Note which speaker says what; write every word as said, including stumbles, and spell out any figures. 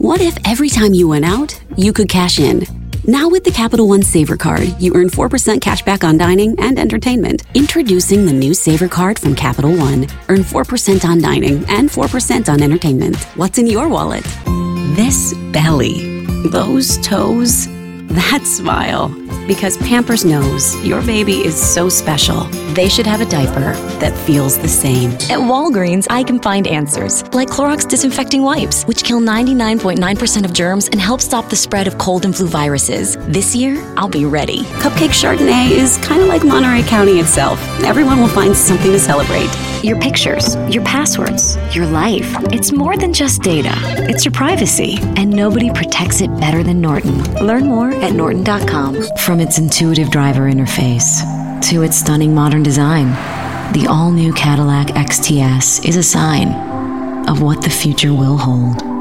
Speaker 1: What if every time you went out, you could cash in? Now with the Capital One Savor Card, you earn four percent cash back on dining and entertainment. Introducing the new Savor Card from Capital One. Earn four percent on dining and four percent on entertainment. What's in your wallet? This belly. Those toes. That smile. Because Pampers knows your baby is so special, they should have a diaper that feels the same.
Speaker 2: At Walgreens, I can find answers, like Clorox disinfecting wipes, which kill ninety-nine point nine percent of germs and help stop the spread of cold and flu viruses. This year, I'll be ready.
Speaker 1: Cupcake Chardonnay is kind of like Monterey County itself. Everyone will find something to celebrate.
Speaker 2: Your pictures, your passwords, your life. It's more than just data. It's your privacy. And nobody protects it better than Norton. Learn more at norton dot com. From its intuitive driver interface to its stunning modern design, the all-new Cadillac X T S is a sign of what the future will hold.